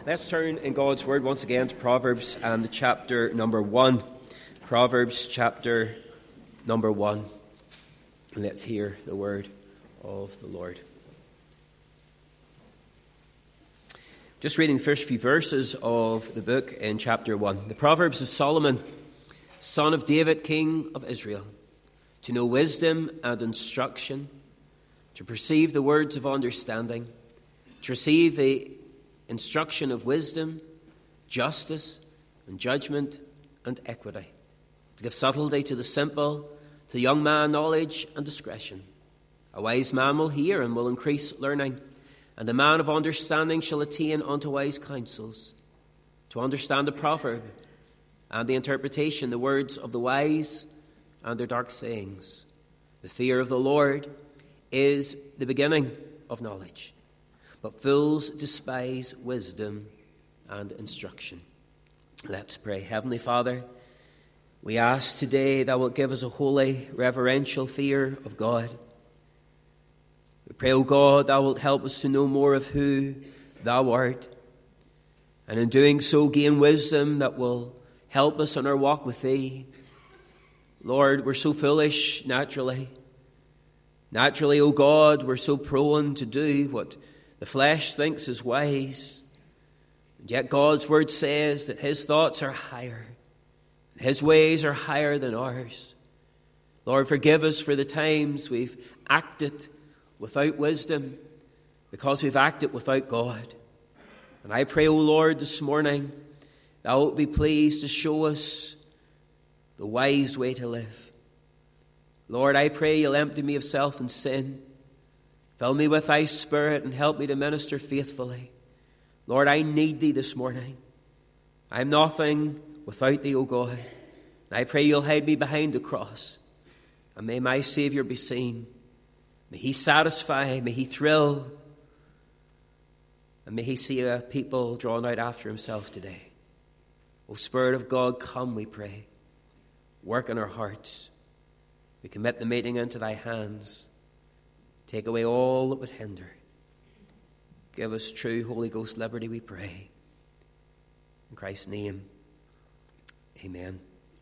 Let's turn in God's Word once again to Proverbs and the chapter number 1. Proverbs chapter number 1. And let's hear the word of the Lord. Just reading the first few verses of the book in chapter 1. The Proverbs of Solomon, son of David, king of Israel, to know wisdom and instruction, to perceive the words of understanding, to receive the instruction of wisdom, justice, and judgment, and equity, to give subtlety to the simple, to the young man knowledge and discretion. A wise man will hear and will increase learning, and a man of understanding shall attain unto wise counsels. To understand the proverb and the interpretation, the words of the wise and their dark sayings. The fear of the Lord is the beginning of knowledge, but fools despise wisdom and instruction. Let's pray. Heavenly Father, we ask today that wilt give us a holy, reverential fear of God. We pray, O God, thou wilt help us to know more of who thou art, and in doing so gain wisdom that will help us in our walk with thee. Lord, we're so foolish naturally. Naturally, O God, we're so prone to do what the flesh thinks is wise. And yet God's word says that his thoughts are higher. His ways are higher than ours. Lord, forgive us for the times we've acted without wisdom because we've acted without God. And I pray, O Lord, this morning, thou wilt be pleased to show us the wise way to live. Lord, I pray you'll empty me of self and sin. Fill me with thy Spirit and help me to minister faithfully. Lord, I need thee this morning. I'm nothing without thee, O God. I pray you'll hide me behind the cross. And may my Saviour be seen. May he satisfy, may he thrill. And may he see a people drawn out after himself today. O Spirit of God, come, we pray. Work in our hearts. We commit the meeting into thy hands. Take away all that would hinder. Give us true Holy Ghost liberty, we pray. In Christ's name, amen.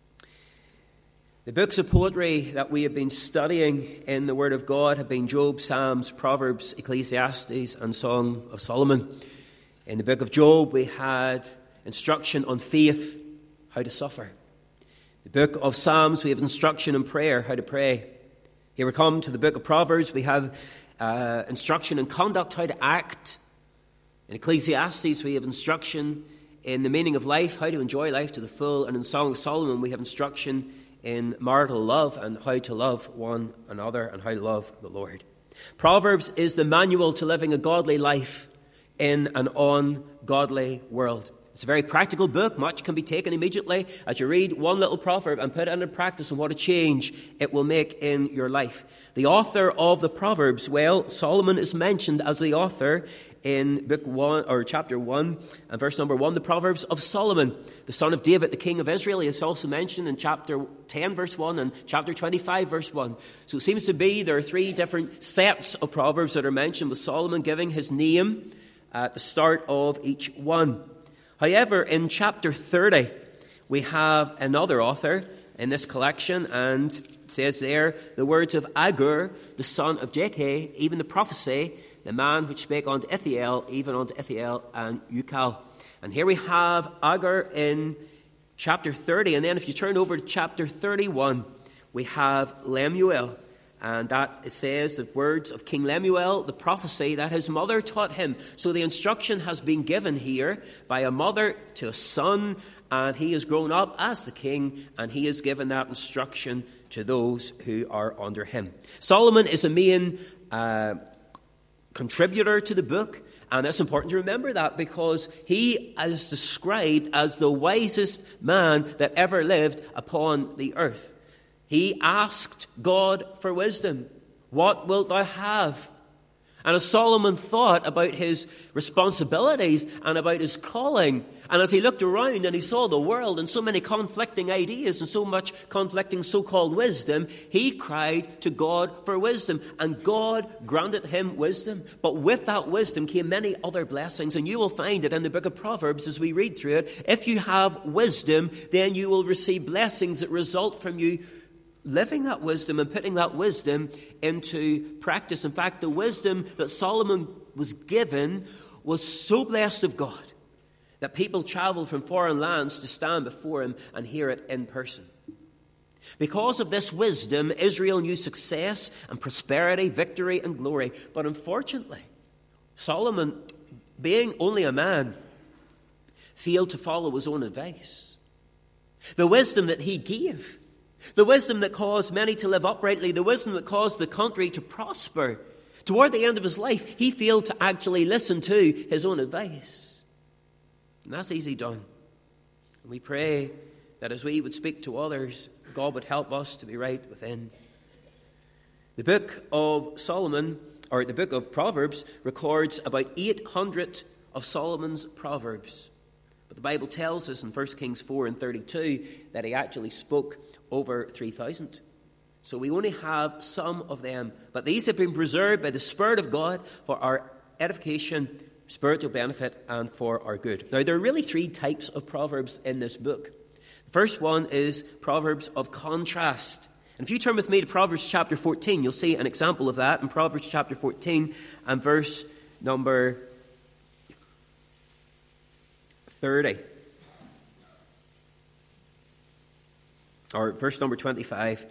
The books of poetry that we have been studying in the Word of God have been Job, Psalms, Proverbs, Ecclesiastes, and Song of Solomon. In the book of Job, we had instruction on faith, how to suffer. The book of Psalms, we have instruction in prayer, how to pray. Here we come to the book of Proverbs. We have instruction in conduct, how to act. In Ecclesiastes, we have instruction in the meaning of life, how to enjoy life to the full. And in Song of Solomon, we have instruction in marital love and how to love one another and how to love the Lord. Proverbs is the manual to living a godly life in an ungodly world. It's a very practical book. Much can be taken immediately as you read one little proverb and put it into practice and what a change it will make in your life. The author of the Proverbs, well, Solomon is mentioned as the author in book 1 or chapter 1 and verse number 1, the Proverbs of Solomon, the son of David, the king of Israel. He is also mentioned in chapter 10 verse 1 and chapter 25 verse 1. So it seems to be there are three different sets of Proverbs that are mentioned, with Solomon giving his name at the start of each one. However, in chapter 30, we have another author in this collection, and it says there, the words of Agur, the son of Jakeh, even the prophecy, the man which spake unto Ithiel, even unto Ithiel and Ucal. And here we have Agur in chapter 30, and then if you turn over to chapter 31, we have Lemuel. And that it says the words of King Lemuel, the prophecy that his mother taught him. So the instruction has been given here by a mother to a son, and he has grown up as the king, and he has given that instruction to those who are under him. Solomon is a main contributor to the book, and it's important to remember that because he is described as the wisest man that ever lived upon the earth. He asked God for wisdom. What wilt thou have? And as Solomon thought about his responsibilities and about his calling, and as he looked around and he saw the world and so many conflicting ideas and so much conflicting so-called wisdom, he cried to God for wisdom, and God granted him wisdom. But with that wisdom came many other blessings, and you will find it in the book of Proverbs as we read through it. If you have wisdom, then you will receive blessings that result from you living that wisdom and putting that wisdom into practice. In fact, the wisdom that Solomon was given was so blessed of God that people traveled from foreign lands to stand before him and hear it in person. Because of this wisdom, Israel knew success and prosperity, victory and glory. But unfortunately, Solomon, being only a man, failed to follow his own advice. The wisdom that he gave, the wisdom that caused many to live uprightly, the wisdom that caused the country to prosper, toward the end of his life, he failed to actually listen to his own advice. And that's easy done. And we pray that as we would speak to others, God would help us to be right within. The book of Solomon, or the book of Proverbs, records about 800 of Solomon's proverbs. But the Bible tells us in 1 Kings 4:32 that he actually spoke over 3,000. So we only have some of them. But these have been preserved by the Spirit of God for our edification, spiritual benefit, and for our good. Now, there are really three types of proverbs in this book. The first one is proverbs of contrast. And if you turn with me to Proverbs chapter 14, you'll see an example of that in Proverbs chapter 14 and verse number 30. Or verse number 25.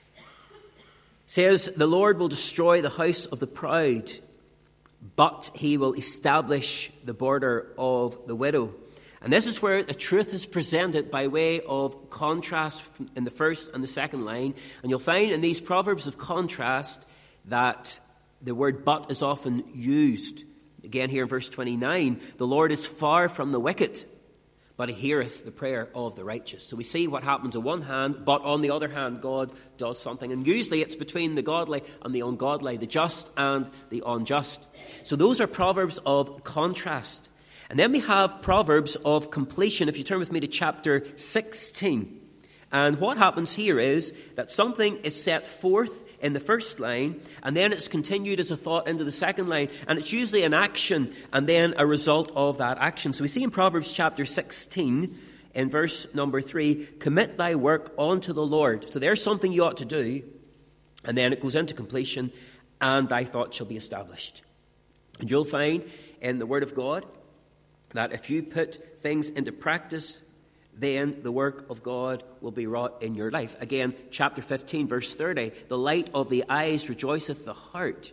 Says, "The Lord will destroy the house of the proud, but he will establish the border of the widow." And this is where the truth is presented by way of contrast in the first and the second line. And you'll find in these proverbs of contrast that the word "but" is often used. Again, here in verse 29, "The Lord is far from the wicked, but he heareth the prayer of the righteous." So we see what happens on one hand, but on the other hand, God does something. And usually it's between the godly and the ungodly, the just and the unjust. So those are proverbs of contrast. And then we have proverbs of completion. If you turn with me to chapter 16. And what happens here is that something is set forth in the first line, and then it's continued as a thought into the second line, and it's usually an action and then a result of that action. So we see in Proverbs chapter 16, in verse number 3, "Commit thy work unto the Lord." So there's something you ought to do, and then it goes into completion, "and thy thought shall be established." And you'll find in the Word of God that if you put things into practice, then the work of God will be wrought in your life. Again, chapter 15, verse 30, "The light of the eyes rejoiceth the heart,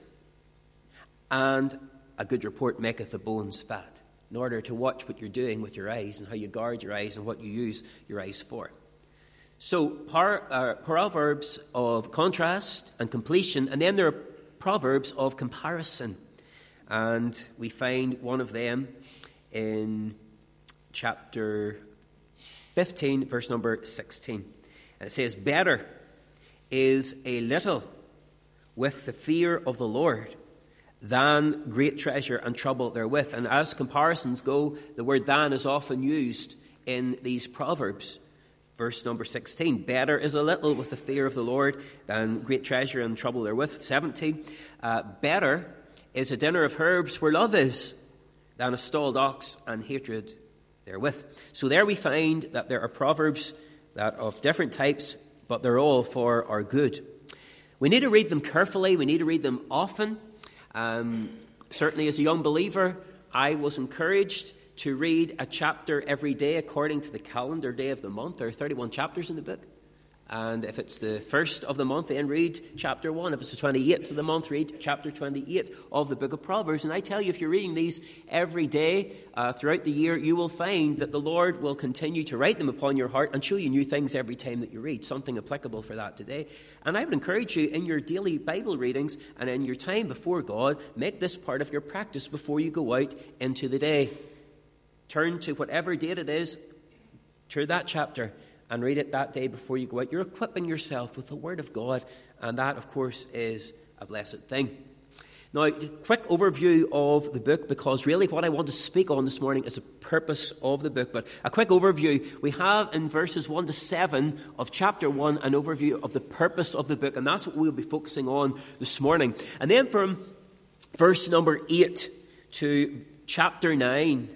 and a good report maketh the bones fat." In order to watch what you're doing with your eyes and how you guard your eyes and what you use your eyes for. So, proverbs of contrast and completion, and then there are proverbs of comparison. And we find one of them in chapter 15, verse number 16. And it says, "Better is a little with the fear of the Lord than great treasure and trouble therewith." And as comparisons go, the word "than" is often used in these proverbs. Verse number 16, "Better is a little with the fear of the Lord than great treasure and trouble therewith." 17, "Better is a dinner of herbs where love is than a stalled ox and hatred therewith." So there we find that there are proverbs that are of different types, but they're all for our good. We need to read them carefully. We need to read them often. Certainly as a young believer, I was encouraged to read a chapter every day according to the calendar day of the month. There are 31 chapters in the book. And if it's the first of the month, then read chapter 1. If it's the 28th of the month, read chapter 28 of the book of Proverbs. And I tell you, if you're reading these every day throughout the year, you will find that the Lord will continue to write them upon your heart and show you new things every time that you read, something applicable for that today. And I would encourage you in your daily Bible readings and in your time before God, make this part of your practice before you go out into the day. Turn to whatever date it is, to that chapter, and read it that day before you go out. You're equipping yourself with the Word of God, and that, of course, is a blessed thing. Now, quick overview of the book, because really what I want to speak on this morning is the purpose of the book. But a quick overview. We have in verses 1 to 7 of chapter 1 an overview of the purpose of the book, and that's what we'll be focusing on this morning. And then from verse number 8 to chapter 9,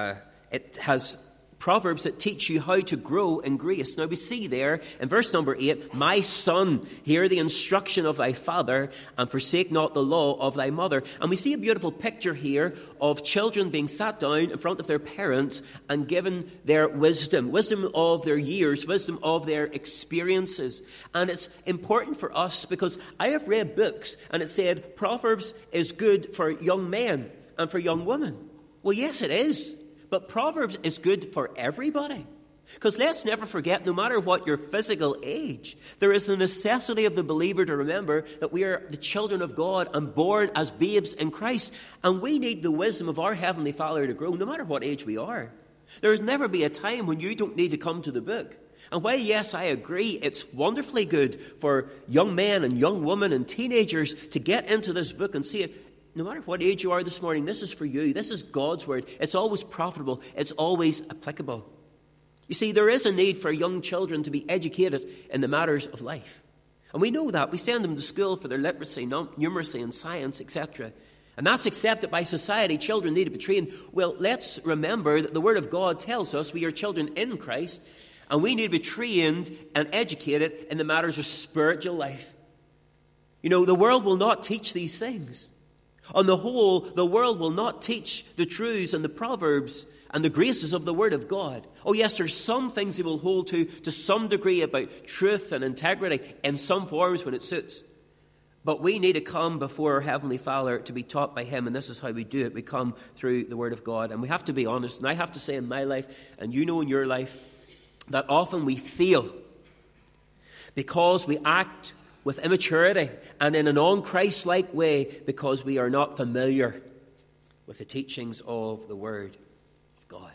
it has Proverbs that teach you how to grow in grace. Now we see there in verse number 8, "My son, hear the instruction of thy father, and forsake not the law of thy mother." And we see a beautiful picture here of children being sat down in front of their parents and given their wisdom of their years, wisdom of their experiences. And it's important for us because I have read books and it said Proverbs is good for young men and for young women. Well, yes, it is. But Proverbs is good for everybody. Because let's never forget, no matter what your physical age, there is a necessity of the believer to remember that we are the children of God and born as babes in Christ. And we need the wisdom of our Heavenly Father to grow, no matter what age we are. There will never be a time when you don't need to come to the book. And while, yes, I agree, it's wonderfully good for young men and young women and teenagers to get into this book and see it. No matter what age you are this morning, this is for you. This is God's word. It's always profitable. It's always applicable. You see, there is a need for young children to be educated in the matters of life. And we know that. We send them to school for their literacy, numeracy, and science, etc. And that's accepted by society. Children need to be trained. Well, let's remember that the Word of God tells us we are children in Christ, and we need to be trained and educated in the matters of spiritual life. You know, the world will not teach these things. On the whole, the world will not teach the truths and the proverbs and the graces of the Word of God. Oh yes, there's some things they will hold to some degree about truth and integrity in some forms when it suits. But we need to come before our Heavenly Father to be taught by Him, and this is how we do it. We come through the Word of God. And we have to be honest, and I have to say in my life, and you know in your life, that often we fail because we act with immaturity and in an un-Christ-like way because we are not familiar with the teachings of the Word of God.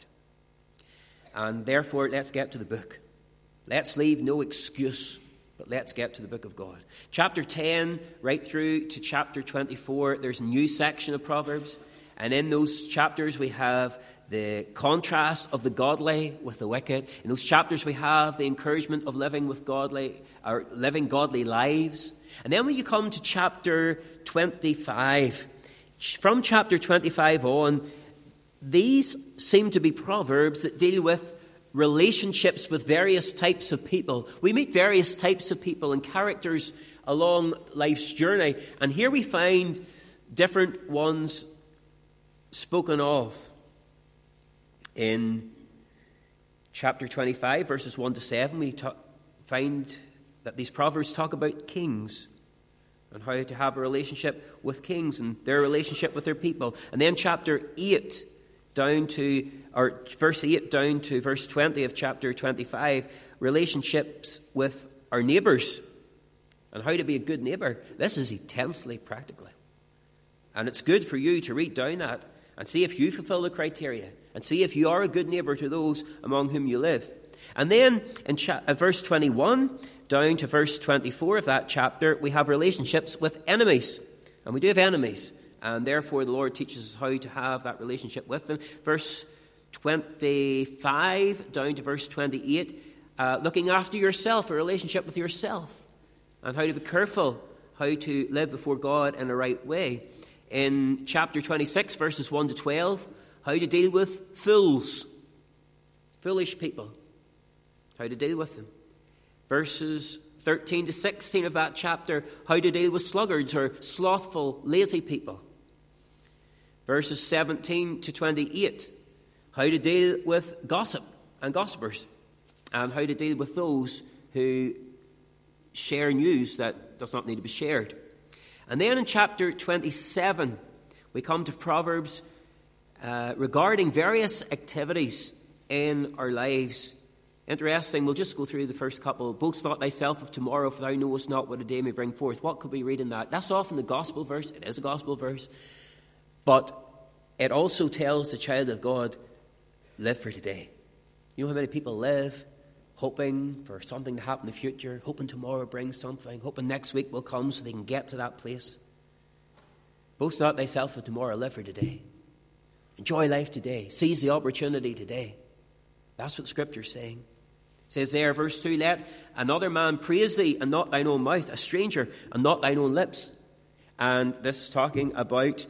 And therefore, let's get to the book. Let's leave no excuse, but let's get to the book of God. Chapter 10, right through to chapter 24, there's a new section of Proverbs. And in those chapters, we have the contrast of the godly with the wicked. In those chapters, we have the encouragement of living godly lives. And then when you come to chapter 25, from chapter 25 on, these seem to be proverbs that deal with relationships with various types of people. We meet various types of people and characters along life's journey. And here we find different ones spoken of. In chapter 25, verses 1 to 7, we find that these proverbs talk about kings and how to have a relationship with kings and their relationship with their people. And then chapter 8 verse 8 down to verse 20 of chapter 25, relationships with our neighbours and how to be a good neighbour. This is intensely practical. And it's good for you to read down that and see if you fulfill the criteria and see if you are a good neighbour to those among whom you live. And then in verse 21 down to verse 24 of that chapter, we have relationships with enemies. And we do have enemies. And therefore the Lord teaches us how to have that relationship with them. Verse 25 down to verse 28, looking after yourself, a relationship with yourself. And how to be careful, how to live before God in the right way. In chapter 26, verses 1 to 12, how to deal with fools, foolish people, how to deal with them. Verses 13 to 16 of that chapter, how to deal with sluggards or slothful, lazy people. Verses 17 to 28, how to deal with gossip and gossipers, and how to deal with those who share news that does not need to be shared. And then in chapter 27, we come to Proverbs regarding various activities in our lives. Interesting, we'll just go through the first couple. Boast not thyself of tomorrow, for thou knowest not what a day may bring forth. What could we read in that? That's often the gospel verse. It is a gospel verse. But it also tells the child of God, live for today. You know how many people live hoping for something to happen in the future, hoping tomorrow brings something, hoping next week will come so they can get to that place. Boast not thyself of tomorrow, live for today. Enjoy life today. Seize the opportunity today. That's what Scripture's saying. It says there, verse 2, let another man praise thee, and not thine own mouth, a stranger, and not thine own lips. And this is talking about,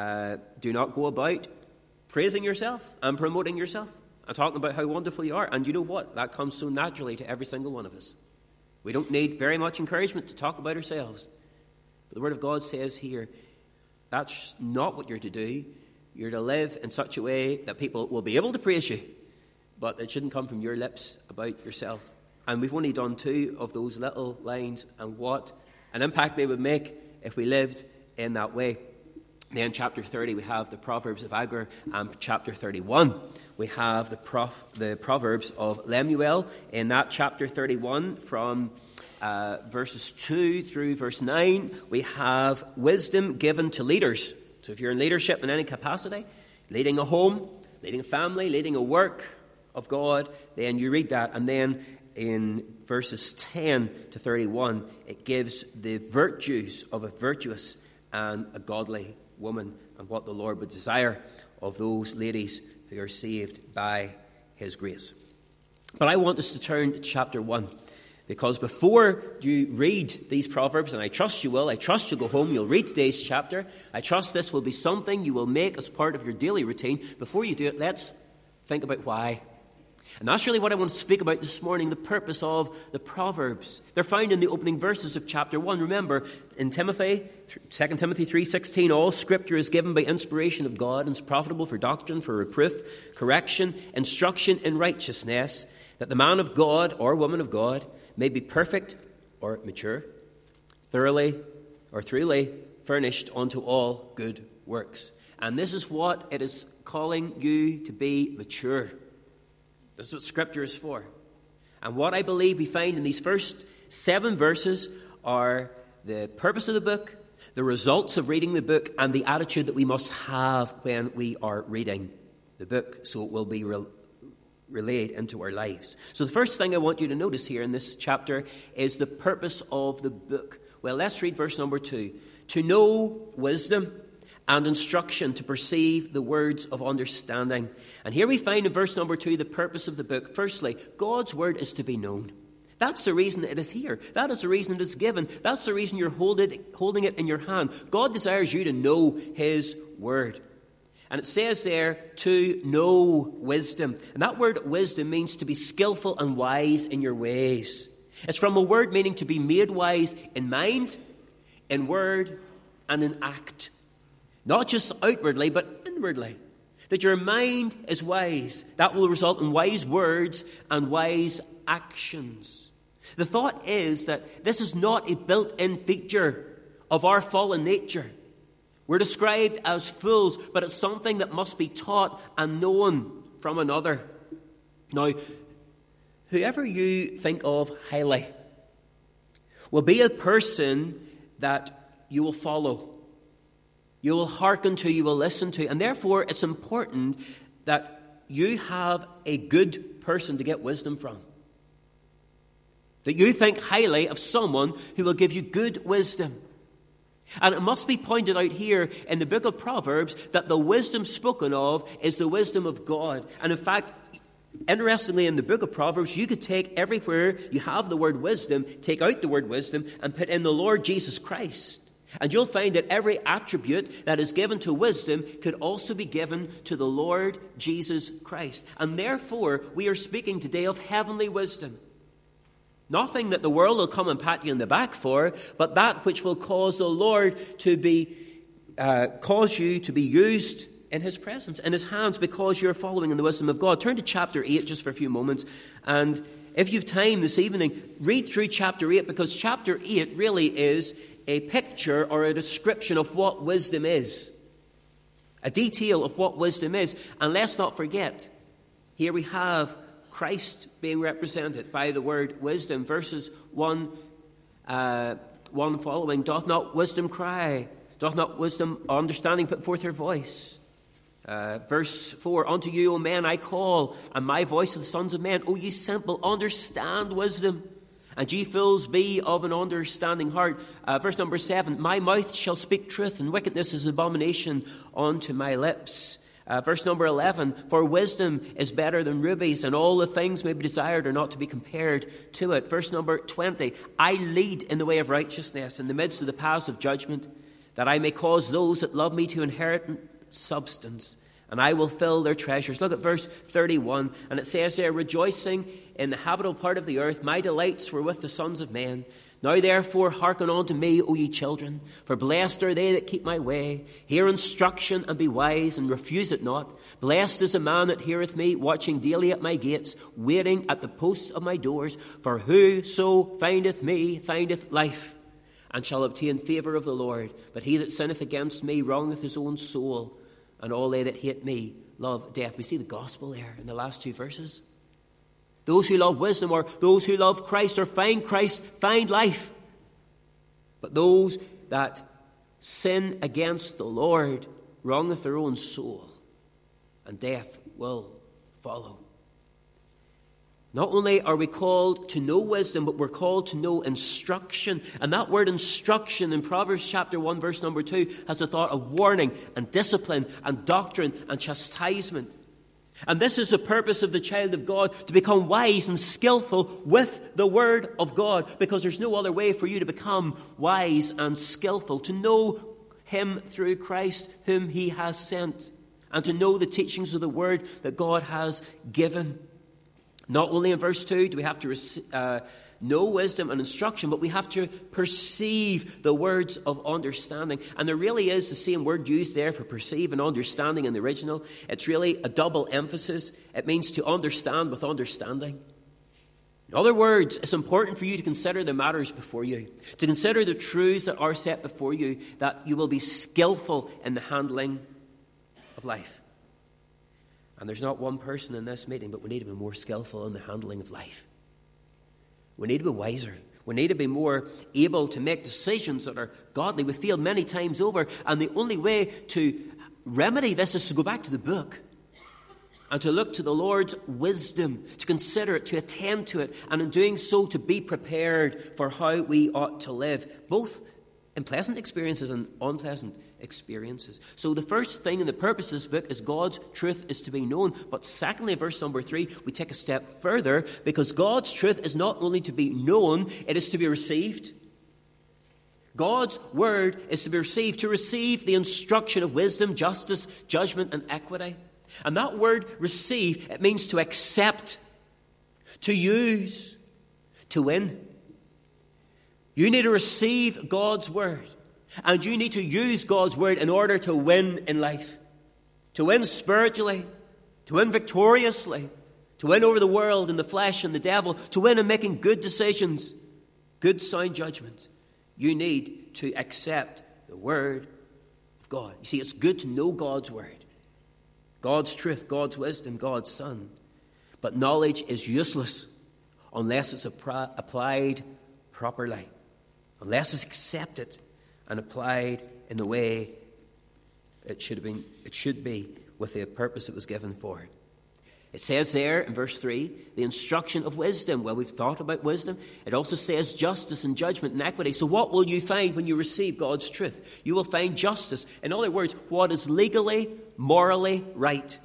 do not go about praising yourself and promoting yourself. I'm talking about how wonderful you are. And you know what? That comes so naturally to every single one of us. We don't need very much encouragement to talk about ourselves. But the Word of God says here, that's not what you're to do. You're to live in such a way that people will be able to praise you, but it shouldn't come from your lips about yourself. And we've only done 2 of those little lines, and what an impact they would make if we lived in that way. Then chapter 30, we have the Proverbs of Agur, and chapter 31, we have the Proverbs of Lemuel. In that chapter 31, from verses 2 through verse 9, we have wisdom given to leaders. So if you're in leadership in any capacity, leading a home, leading a family, leading a work of God, then you read that. And then in verses 10 to 31, it gives the virtues of a virtuous and a godly woman, and what the Lord would desire of those ladies who are saved by his grace. But I want us to turn to chapter 1, because before you read these Proverbs, and I trust you will, I trust you'll go home, you'll read today's chapter, I trust this will be something you will make as part of your daily routine. Before you do it, let's think about why. And that's really what I want to speak about this morning, the purpose of the Proverbs. They're found in the opening verses of chapter 1. Remember, in 2 Timothy 3:16, all Scripture is given by inspiration of God and is profitable for doctrine, for reproof, correction, instruction in righteousness, that the man of God or woman of God may be perfect or mature, thoroughly or truly furnished unto all good works. And this is what it is calling you to be mature. This is what Scripture is for. And what I believe we find in these first 7 verses are the purpose of the book, the results of reading the book, and the attitude that we must have when we are reading the book, so it will be relayed into our lives. So the first thing I want you to notice here in this chapter is the purpose of the book. Well, let's read verse number 2. To know wisdom and instruction, to perceive the words of understanding. And here we find in verse number 2 the purpose of the book. Firstly, God's word is to be known. That's the reason it is here. That is the reason it is given. That's the reason you're holding it in your hand. God desires you to know his word. And it says there, to know wisdom. And that word wisdom means to be skillful and wise in your ways. It's from a word meaning to be made wise in mind, in word, and in act. Not just outwardly, but inwardly. That your mind is wise. That will result in wise words and wise actions. The thought is that this is not a built-in feature of our fallen nature. We're described as fools, but it's something that must be taught and known from another. Now, whoever you think of highly will be a person that you will follow. You will hearken to, you will listen to. And therefore, it's important that you have a good person to get wisdom from. That you think highly of someone who will give you good wisdom. And it must be pointed out here in the book of Proverbs that the wisdom spoken of is the wisdom of God. And in fact, interestingly, in the book of Proverbs, you could take everywhere you have the word wisdom, take out the word wisdom, and put in the Lord Jesus Christ. And you'll find that every attribute that is given to wisdom could also be given to the Lord Jesus Christ. And therefore, we are speaking today of heavenly wisdom. Nothing that the world will come and pat you in the back for, but that which will cause the Lord to cause you to be used in his presence, in his hands, because you're following in the wisdom of God. Turn to chapter 8 just for a few moments. And if you've time this evening, read through chapter 8, because chapter 8 really is a picture or a description of what wisdom is. A detail of what wisdom is. And let's not forget, here we have Christ being represented by the word wisdom. Verses 1 following, doth not wisdom cry? Doth not wisdom understanding put forth her voice? Verse 4, unto you, O men, I call, and my voice of the sons of men. O ye simple, understand wisdom, And ye fools, be of an understanding heart. Verse number 7, my mouth shall speak truth, and wickedness is abomination unto my lips. Verse number 11, for wisdom is better than rubies, and all the things may be desired are not to be compared to it. Verse number 20, I lead in the way of righteousness in the midst of the paths of judgment, that I may cause those that love me to inherit substance, and I will fill their treasures. Look at verse 31, and it says there, rejoicing in the habitable part of the earth, my delights were with the sons of men. Now therefore hearken unto me, O ye children, for blessed are they that keep my way. Hear instruction and be wise, and refuse it not. Blessed is the man that heareth me, watching daily at my gates, waiting at the posts of my doors. For whoso findeth me findeth life, and shall obtain favour of the Lord. But he that sinneth against me wrongeth his own soul, and all they that hate me love death. We see the gospel there in the last two verses. Those who love wisdom, or those who love Christ, or find Christ, find life. But those that sin against the Lord wrongeth their own soul, and death will follow. Not only are we called to know wisdom, but we're called to know instruction. And that word instruction in Proverbs chapter 1, verse number 2, has the thought of warning and discipline and doctrine and chastisement. And this is the purpose of the child of God, to become wise and skillful with the word of God, because there's no other way for you to become wise and skillful, to know him through Christ whom he has sent, and to know the teachings of the word that God has given. Not only in verse 2 do we have to know wisdom and instruction, but we have to perceive the words of understanding. And there really is the same word used there for perceive and understanding in the original. It's really a double emphasis. It means to understand with understanding. In other words, it's important for you to consider the matters before you, to consider the truths that are set before you, that you will be skillful in the handling of life. And there's not one person in this meeting, but we need to be more skillful in the handling of life. We need to be wiser. We need to be more able to make decisions that are godly. We failed many times over, and the only way to remedy this is to go back to the book and to look to the Lord's wisdom, to consider it, to attend to it, and in doing so to be prepared for how we ought to live, both in pleasant experiences and unpleasant experiences. So the first thing in the purpose of this book is God's truth is to be known. But secondly, in verse number 3, we take a step further, because God's truth is not only to be known, it is to be received. God's word is to be received, to receive the instruction of wisdom, justice, judgment, and equity. And that word receive, it means to accept, to use, to win. You need to receive God's word, and you need to use God's word in order to win in life, to win spiritually, to win victoriously, to win over the world and the flesh and the devil, to win in making good decisions, good sound judgments. You need to accept the word of God. You see, it's good to know God's word, God's truth, God's wisdom, God's Son. But knowledge is useless unless it's applied properly, unless it's accepted and applied in the way it should be with the purpose it was given for. It says there in verse 3, the instruction of wisdom. Well, we've thought about wisdom. It also says justice and judgment and equity. So what will you find when you receive God's truth? You will find justice. In other words, what is legally, morally right.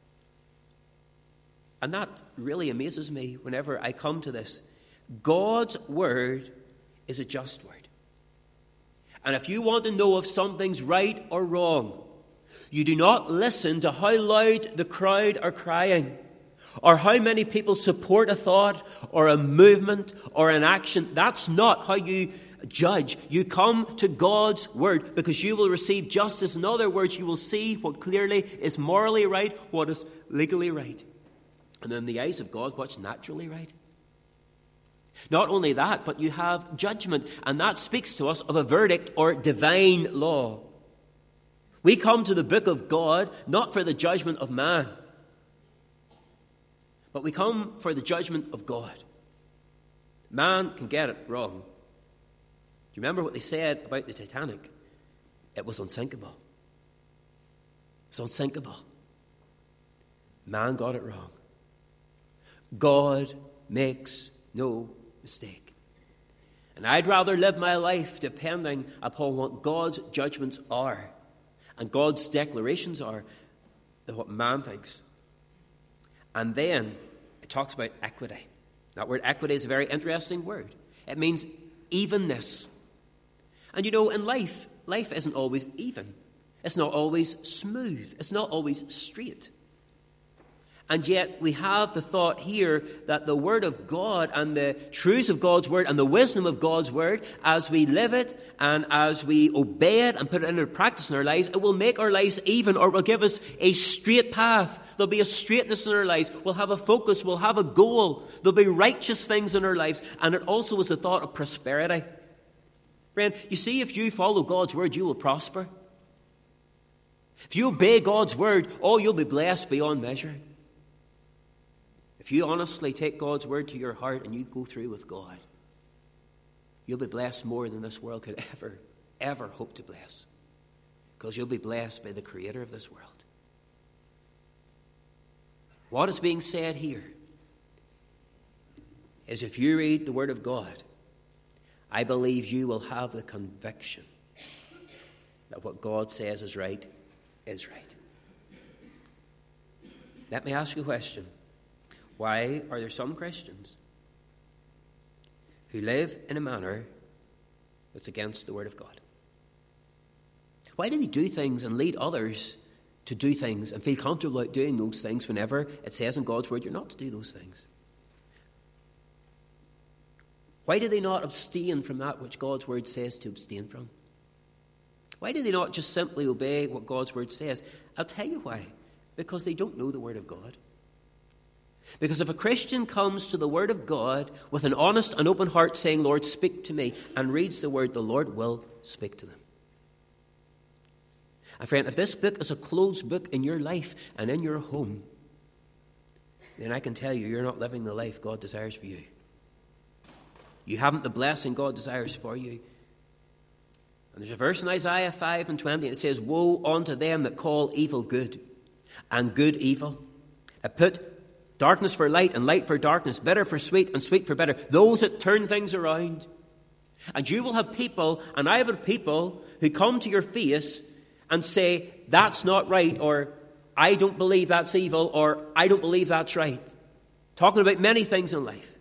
And that really amazes me whenever I come to this. God's word is a just word. And if you want to know if something's right or wrong, you do not listen to how loud the crowd are crying, or how many people support a thought or a movement or an action. That's not how you judge. You come to God's word, because you will receive justice. In other words, you will see what clearly is morally right, what is legally right. And in the eyes of God, what's naturally right. Not only that, but you have judgment, and that speaks to us of a verdict or divine law. We come to the book of God not for the judgment of man, but we come for the judgment of God. Man can get it wrong. Do you remember what they said about the Titanic? It was unsinkable. It was unsinkable. Man got it wrong. God makes no mistake. And I'd rather live my life depending upon what God's judgments are and God's declarations are than what man thinks. And then it talks about equity. That word equity is a very interesting word. It means evenness. And in life isn't always even. It's not always smooth. It's not always straight. And yet we have the thought here that the Word of God and the truths of God's Word and the wisdom of God's Word, as we live it and as we obey it and put it into practice in our lives, it will make our lives even, or it will give us a straight path. There'll be a straightness in our lives. We'll have a focus. We'll have a goal. There'll be righteous things in our lives. And it also is the thought of prosperity. Friend, you see, if you follow God's Word, you will prosper. If you obey God's Word, you'll be blessed beyond measure. If you honestly take God's Word to your heart and you go through with God, you'll be blessed more than this world could ever hope to bless. Because you'll be blessed by the Creator of this world. What is being said here is, if you read the Word of God, I believe you will have the conviction that what God says is right is right. Let me ask you a question. Why are there some Christians who live in a manner that's against the Word of God? Why do they do things and lead others to do things and feel comfortable about doing those things whenever it says in God's Word you're not to do those things? Why do they not abstain from that which God's Word says to abstain from? Why do they not just simply obey what God's Word says? I'll tell you why. Because they don't know the Word of God. Because if a Christian comes to the Word of God with an honest and open heart saying, Lord, speak to me, and reads the Word, the Lord will speak to them. And friend, if this book is a closed book in your life and in your home, then I can tell you, you're not living the life God desires for you. You haven't the blessing God desires for you. And there's a verse in Isaiah 5:20, and it says, Woe unto them that call evil good, and good evil, that put darkness for light and light for darkness, bitter for sweet and sweet for bitter, those that turn things around. And you will have people, and I have had people, who come to your face and say, that's not right, or I don't believe that's evil, or I don't believe that's right. Talking about many things in life.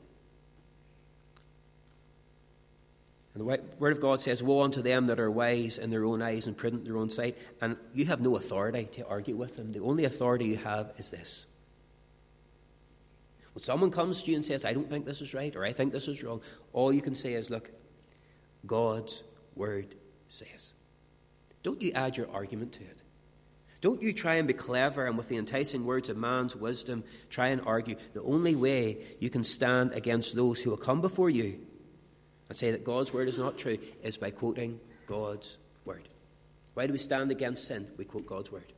And the Word of God says, Woe unto them that are wise in their own eyes and prudent in their own sight. And you have no authority to argue with them. The only authority you have is this. When someone comes to you and says, I don't think this is right, or I think this is wrong, all you can say is, look, God's Word says. Don't you add your argument to it. Don't you try and be clever and with the enticing words of man's wisdom try and argue. The only way you can stand against those who will come before you and say that God's Word is not true is by quoting God's Word. Why do we stand against sin? We quote God's Word.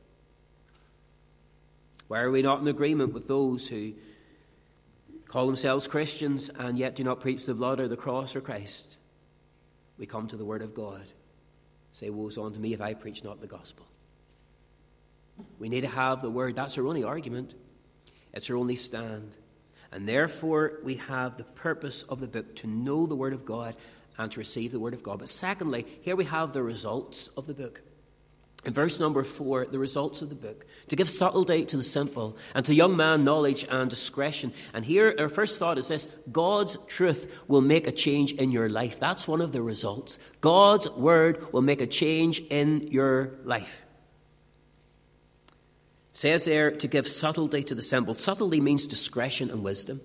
Why are we not in agreement with those who call themselves Christians and yet do not preach the blood or the cross or Christ? We come to the Word of God. Say, woe's unto me if I preach not the gospel. We need to have the Word. That's our only argument. It's our only stand. And therefore, we have the purpose of the book to know the Word of God and to receive the Word of God. But secondly, here we have the results of the book. In verse number 4, the results of the book. To give subtlety to the simple, and to young man knowledge and discretion. And here our first thought is this: God's truth will make a change in your life. That's one of the results. God's Word will make a change in your life. It says there, to give subtlety to the simple. Subtlety means discretion and wisdom.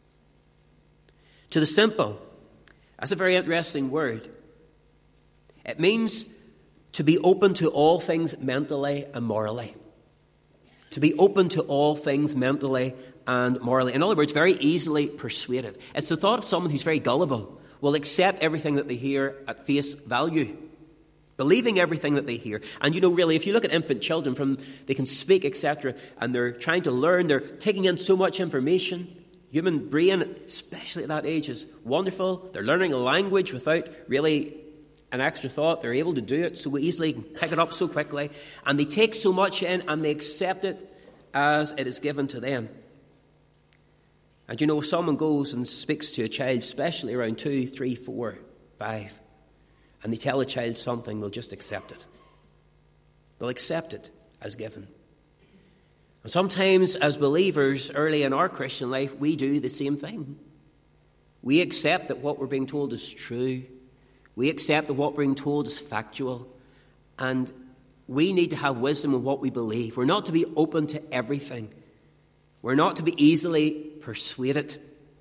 To the simple, that's a very interesting word. It means to be open to all things mentally and morally. To be open to all things mentally and morally. In other words, very easily persuaded. It's the thought of someone who's very gullible, will accept everything that they hear at face value, believing everything that they hear. And really, if you look at infant children, they can speak, etc., and they're trying to learn, they're taking in so much information. Human brain, especially at that age, is wonderful. They're learning a language without really an extra thought. They're able to do it so easily, can pick it up so quickly, and they take so much in and they accept it as it is given to them. And if someone goes and speaks to a child, especially around 2, 3, 4, 5, and they tell a child something, they'll just accept it. They'll accept it as given. And sometimes as believers early in our Christian life, we do the same thing. We accept that what we're being told is true. We accept that what we're being told is factual. And we need to have wisdom in what we believe. We're not to be open to everything. We're not to be easily persuaded.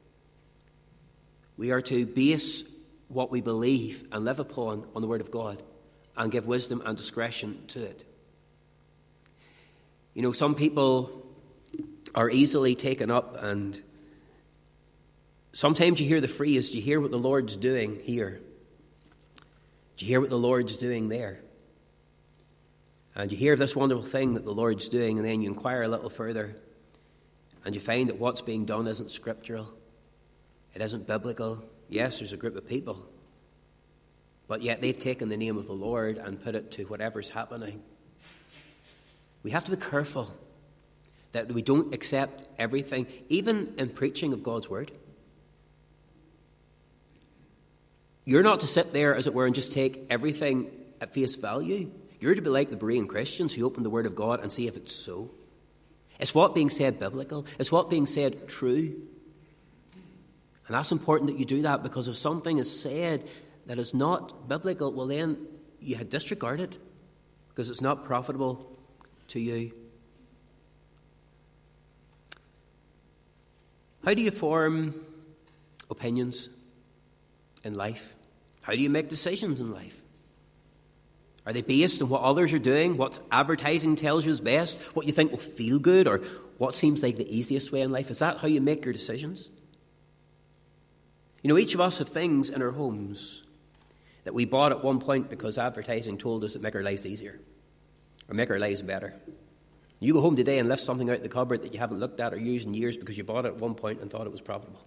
We are to base what we believe and live upon on the Word of God and give wisdom and discretion to it. You know, some people are easily taken up, and sometimes you hear the phrase, do you hear what the Lord's doing here? Do you hear what the Lord's doing there? And you hear this wonderful thing that the Lord's doing, and then you inquire a little further, and you find that what's being done isn't scriptural. It isn't biblical. Yes, there's a group of people, but yet they've taken the name of the Lord and put it to whatever's happening. We have to be careful that we don't accept everything, even in preaching of God's word. You're not to sit there, as it were, and just take everything at face value. You're to be like the Berean Christians who open the word of God and see if it's so. Is what being said biblical? Is what being said true? And that's important that you do that, because if something is said that is not biblical, well then you had disregard it because it's not profitable to you. How do you form opinions in life? How do you make decisions in life? Are they based on what others are doing, what advertising tells you is best, what you think will feel good, or what seems like the easiest way in life? Is that how you make your decisions? You know, each of us have things in our homes that we bought at one point because advertising told us it make our lives easier or make our lives better. You go home today and lift something out of the cupboard that you haven't looked at or used in years because you bought it at one point and thought it was profitable.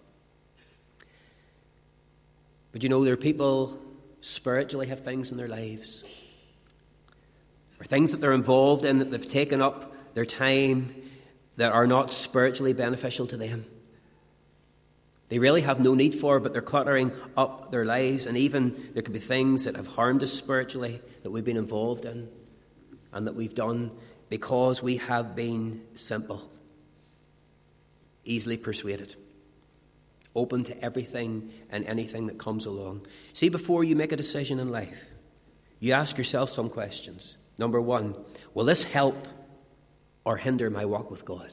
But you know, there are people spiritually have things in their lives, or things that they're involved in that they've taken up their time that are not spiritually beneficial to them. They really have no need for, but they're cluttering up their lives. And even there could be things that have harmed us spiritually that we've been involved in and that we've done because we have been simple, easily persuaded, open to everything and anything that comes along. See, before you make a decision in life, you ask yourself some questions. Number one, will this help or hinder my walk with God?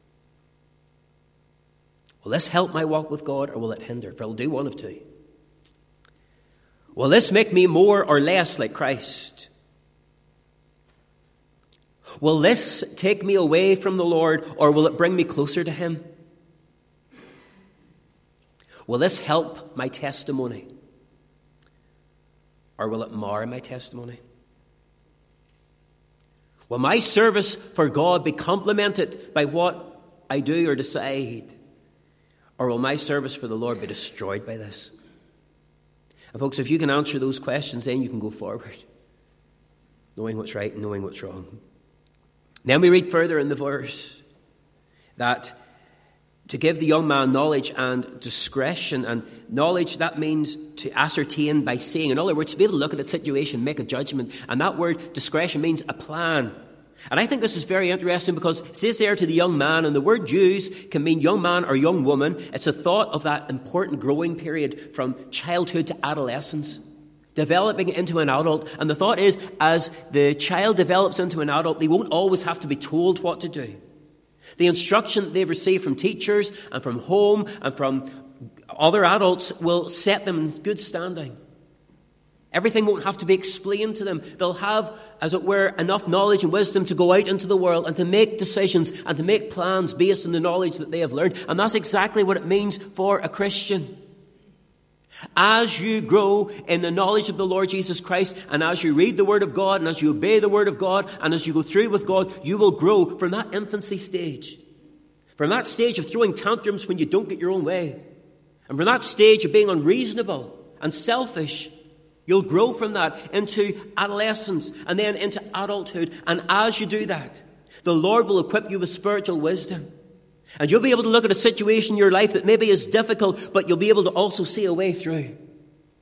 Will this help my walk with God, or will it hinder? For it'll do one of two. Will this make me more or less like Christ? Will this take me away from the Lord, or will it bring me closer to Him? Will this help my testimony, or will it mar my testimony? Will my service for God be complemented by what I do or decide? Or will my service for the Lord be destroyed by this? And folks, if you can answer those questions, then you can go forward, knowing what's right and knowing what's wrong. Then we read further in the verse that to give the young man knowledge and discretion. And knowledge, that means to ascertain by seeing. In other words, to be able to look at a situation, make a judgment. And that word discretion means a plan. And I think this is very interesting because it says there to the young man, and the word used can mean young man or young woman. It's a thought of that important growing period from childhood to adolescence, developing into an adult. And the thought is, as the child develops into an adult, they won't always have to be told what to do. The instruction that they've received from teachers and from home and from other adults will set them in good standing. Everything won't have to be explained to them. They'll have, as it were, enough knowledge and wisdom to go out into the world and to make decisions and to make plans based on the knowledge that they have learned. And that's exactly what it means for a Christian. As you grow in the knowledge of the Lord Jesus Christ, and as you read the Word of God, and as you obey the Word of God, and as you go through with God, you will grow from that infancy stage. From that stage of throwing tantrums when you don't get your own way. And from that stage of being unreasonable and selfish, you'll grow from that into adolescence and then into adulthood. And as you do that, the Lord will equip you with spiritual wisdom. And you'll be able to look at a situation in your life that maybe is difficult, but you'll be able to also see a way through.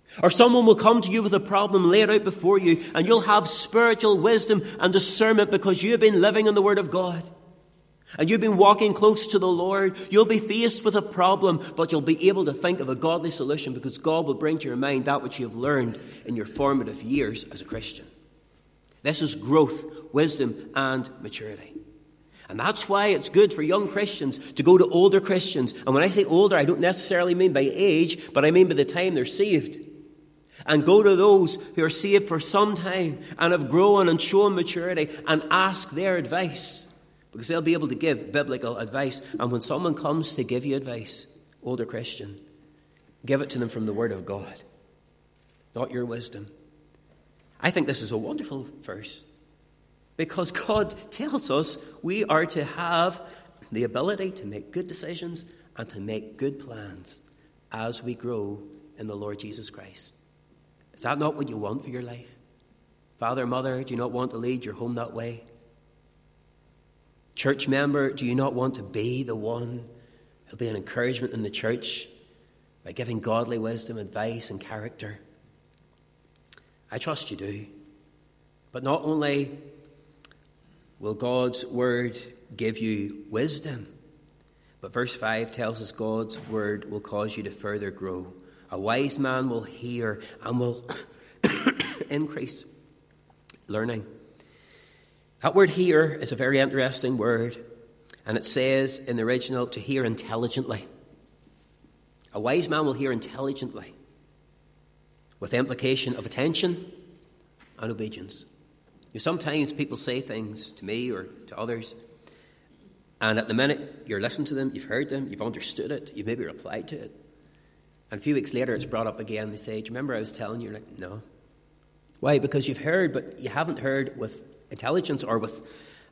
Or someone will come to you with a problem, lay it out before you, and you'll have spiritual wisdom and discernment because you've been living in the Word of God. And you've been walking close to the Lord. You'll be faced with a problem, but you'll be able to think of a godly solution because God will bring to your mind that which you have learned in your formative years as a Christian. This is growth, wisdom, and maturity. And that's why it's good for young Christians to go to older Christians. And when I say older, I don't necessarily mean by age, but I mean by the time they're saved. And go to those who are saved for some time and have grown and shown maturity and ask their advice. Because they'll be able to give biblical advice. And when someone comes to give you advice, older Christian, give it to them from the Word of God, not your wisdom. I think this is a wonderful verse because God tells us we are to have the ability to make good decisions and to make good plans as we grow in the Lord Jesus Christ. Is that not what you want for your life? Father, mother, do you not want to lead your home that way? Church member, do you not want to be the one who'll be an encouragement in the church by giving godly wisdom, advice, and character? I trust you do. But not only will God's word give you wisdom, but verse 5 tells us God's word will cause you to further grow. A wise man will hear and will increase learning. That word hear is a very interesting word, and it says in the original to hear intelligently. A wise man will hear intelligently, with the implication of attention and obedience. Sometimes people say things to me or to others, and at the minute you're listening to them, you've heard them, you've understood it, you've maybe replied to it. And a few weeks later it's brought up again. They say, do you remember I was telling you? You're like, no. Why? Because you've heard, but you haven't heard with intelligence or with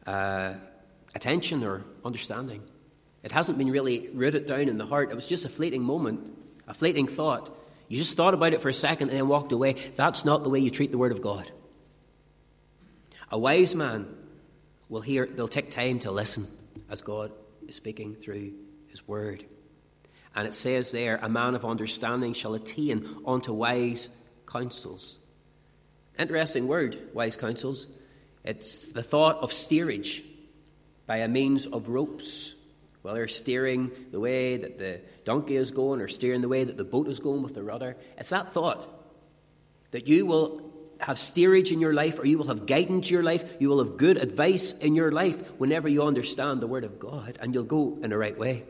attention or understanding. It hasn't been really rooted down in the heart. It was just a fleeting moment, a fleeting thought. You just thought about it for a second and then walked away. That's not the way you treat the Word of God. A wise man will hear, they'll take time to listen as God is speaking through His Word. And it says there, a man of understanding shall attain unto wise counsels. Interesting word, wise counsels. It's the thought of steerage by a means of ropes. Whether steering the way that the donkey is going or steering the way that the boat is going with the rudder. It's that thought that you will have steerage in your life or you will have guidance in your life. You will have good advice in your life whenever you understand the Word of God and you'll go in the right way.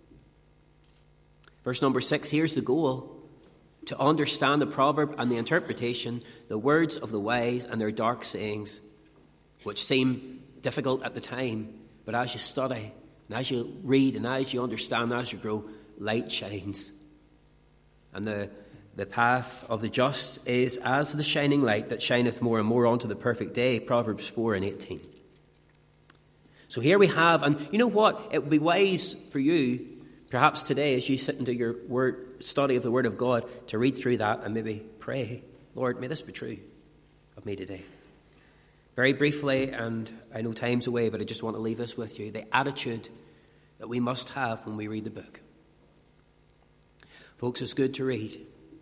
Verse number 6, here's the goal. To understand the proverb and the interpretation, the words of the wise and their dark sayings, which seem difficult at the time, but as you study and as you read and as you understand, as you grow, light shines. And the path of the just is as the shining light that shineth more and more unto the perfect day, Proverbs 4:18. So here we have, and you know what? It would be wise for you, perhaps today, as you sit into your study of the Word of God, to read through that and maybe pray, Lord, may this be true of me today. Very briefly, and I know time's away, but I just want to leave this with you, the attitude that we must have when we read the book. Folks, it's good to read.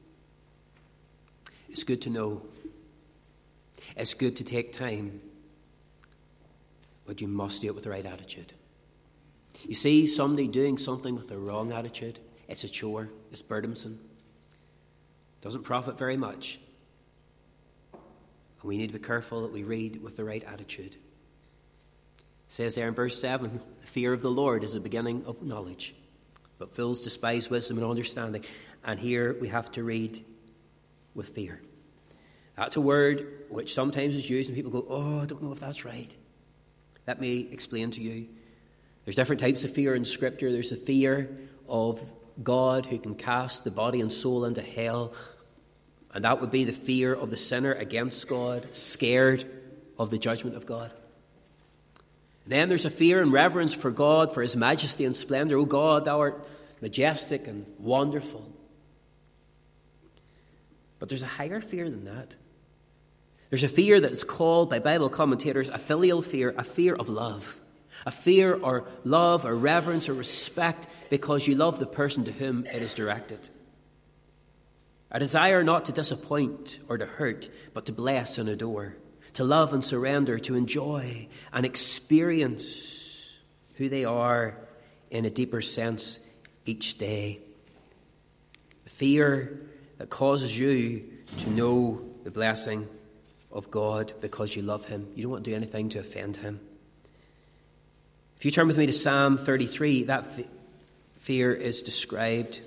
It's good to know. It's good to take time. But you must do it with the right attitude. You see somebody doing something with the wrong attitude, it's a chore, it's burdensome. Doesn't profit very much. And we need to be careful that we read with the right attitude. It says there in verse 7, the fear of the Lord is the beginning of knowledge, but fools despise wisdom and understanding. And here we have to read with fear. That's a word which sometimes is used and people go, oh, I don't know if that's right. Let me explain to you. There's different types of fear in Scripture. There's the fear of God who can cast the body and soul into hell. And that would be the fear of the sinner against God, scared of the judgment of God. And then there's a fear and reverence for God, for His majesty and splendor. Oh God, thou art majestic and wonderful. But there's a higher fear than that. There's a fear that is called by Bible commentators a filial fear, a fear of love. A fear or love or reverence or respect because you love the person to whom it is directed. A desire not to disappoint or to hurt, but to bless and adore, to love and surrender, to enjoy and experience who they are in a deeper sense each day. The fear that causes you to know the blessing of God because you love him. You don't want to do anything to offend him. If you turn with me to Psalm 33, that fear is described.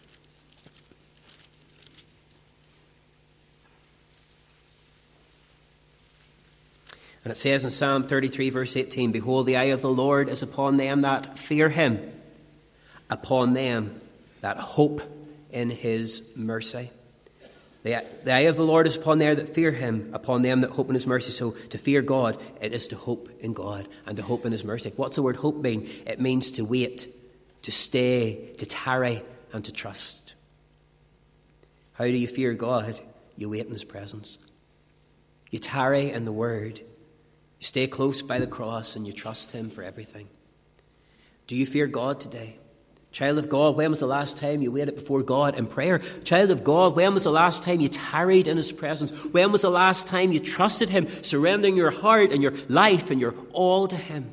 And it says in Psalm 33, verse 18, "Behold, the eye of the Lord is upon them that fear him, upon them that hope in his mercy." The eye of the Lord is upon them that fear him, upon them that hope in his mercy. So to fear God, it is to hope in God and to hope in his mercy. What's the word hope mean? It means to wait, to stay, to tarry, and to trust. How do you fear God? You wait in his presence. You tarry in the word. You stay close by the cross and you trust him for everything. Do you fear God today? Child of God, when was the last time you waited before God in prayer? Child of God, when was the last time you tarried in his presence? When was the last time you trusted him, surrendering your heart and your life and your all to him?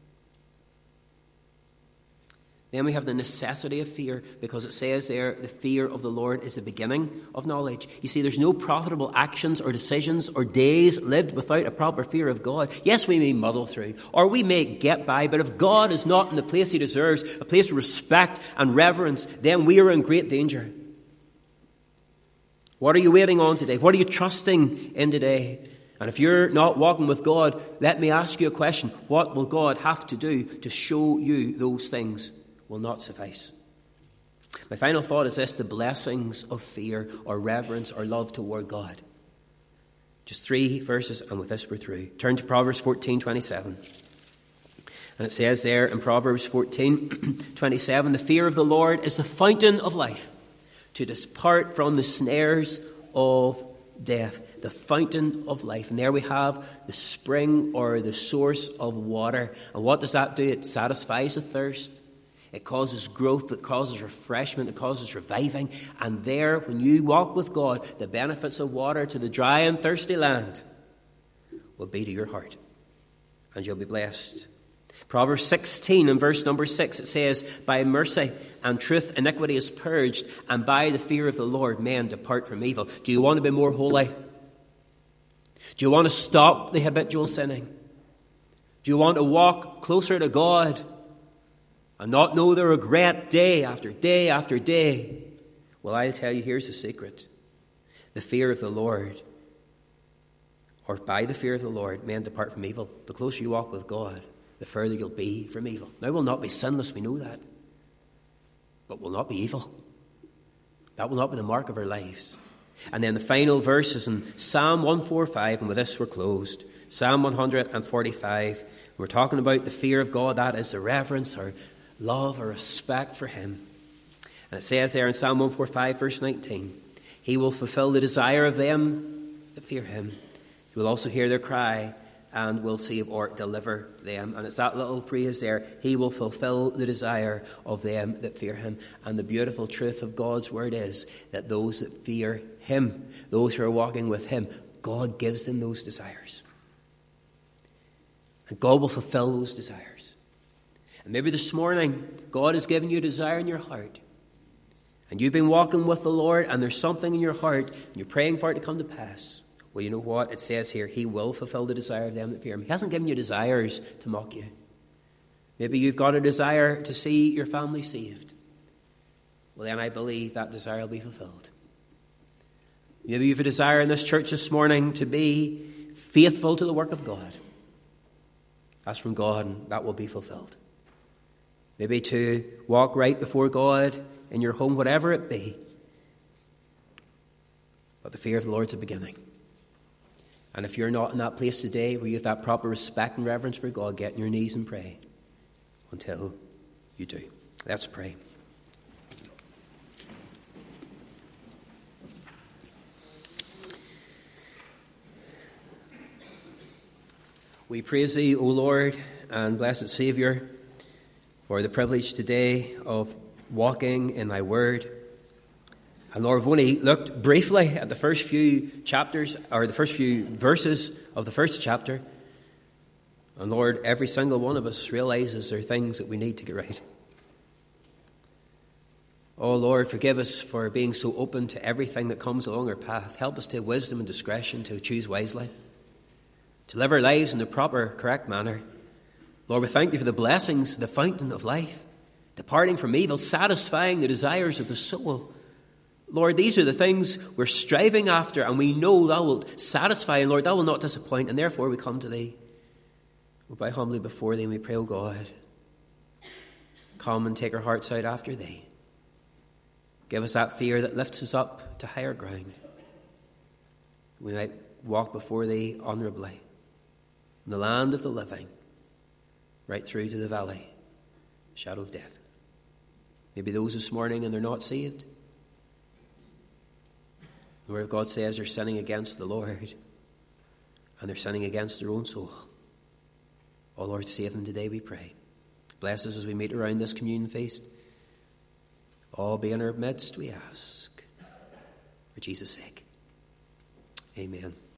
Then we have the necessity of fear, because it says there, the fear of the Lord is the beginning of knowledge. You see, there's no profitable actions or decisions or days lived without a proper fear of God. Yes, we may muddle through, or we may get by, but if God is not in the place he deserves, a place of respect and reverence, then we are in great danger. What are you waiting on today? What are you trusting in today? And if you're not walking with God, let me ask you a question. What will God have to do to show you those things will not suffice? My final thought is this: the blessings of fear or reverence or love toward God. Just 3 verses, and with this we're through. Turn to Proverbs 14:27. And it says there in Proverbs 14:27, "The fear of the Lord is the fountain of life, to depart from the snares of death." The fountain of life. And there we have the spring or the source of water. And what does that do? It satisfies the thirst. It causes growth, it causes refreshment, it causes reviving. And there, when you walk with God, the benefits of water to the dry and thirsty land will be to your heart. And you'll be blessed. Proverbs 16 and verse number 6, it says, "By mercy and truth iniquity is purged, and by the fear of the Lord men depart from evil." Do you want to be more holy? Do you want to stop the habitual sinning? Do you want to walk closer to God and not know the regret day after day after day? Well, I'll tell you, here's the secret. The fear of the Lord, or by the fear of the Lord, men depart from evil. The closer you walk with God, the further you'll be from evil. Now, we'll not be sinless, we know that. But we'll not be evil. That will not be the mark of our lives. And then the final verse is in Psalm 145, and with this we're closed. Psalm 145. We're talking about the fear of God. That is the reverence or love or respect for him. And it says there in Psalm 145, verse 19, "He will fulfill the desire of them that fear him. He will also hear their cry and will save or deliver them." And it's that little phrase there, "He will fulfill the desire of them that fear him." And the beautiful truth of God's word is that those that fear him, those who are walking with him, God gives them those desires. And God will fulfill those desires. And maybe this morning, God has given you a desire in your heart. And you've been walking with the Lord, and there's something in your heart, and you're praying for it to come to pass. Well, you know what? It says here, he will fulfill the desire of them that fear him. He hasn't given you desires to mock you. Maybe you've got a desire to see your family saved. Well, then I believe that desire will be fulfilled. Maybe you have a desire in this church this morning to be faithful to the work of God. That's from God, and that will be fulfilled. Maybe to walk right before God in your home, whatever it be. But the fear of the Lord is the beginning. And if you're not in that place today where you have that proper respect and reverence for God, get on your knees and pray until you do. Let's pray. We praise thee, O Lord and blessed Saviour, for the privilege today of walking in thy word. And Lord, we've only looked briefly at the first few chapters, or the first few verses of the first chapter. And Lord, every single one of us realizes there are things that we need to get right. Oh Lord, forgive us for being so open to everything that comes along our path. Help us to have wisdom and discretion to choose wisely, to live our lives in the proper, correct manner. Lord, we thank you for the blessings, the fountain of life, departing from evil, satisfying the desires of the soul. Lord, these are the things we're striving after, and we know thou wilt satisfy, and Lord, thou will not disappoint, and therefore we come to thee. We bow humbly before thee, and we pray, O God, come and take our hearts out after thee. Give us that fear that lifts us up to higher ground. We might walk before thee honourably in the land of the living, right through to the valley, shadow of death. Maybe those this morning and they're not saved. The Word of God says they're sinning against the Lord, and they're sinning against their own soul. Oh Lord, save them today, we pray. Bless us as we meet around this communion feast. All be in our midst, we ask. For Jesus' sake. Amen.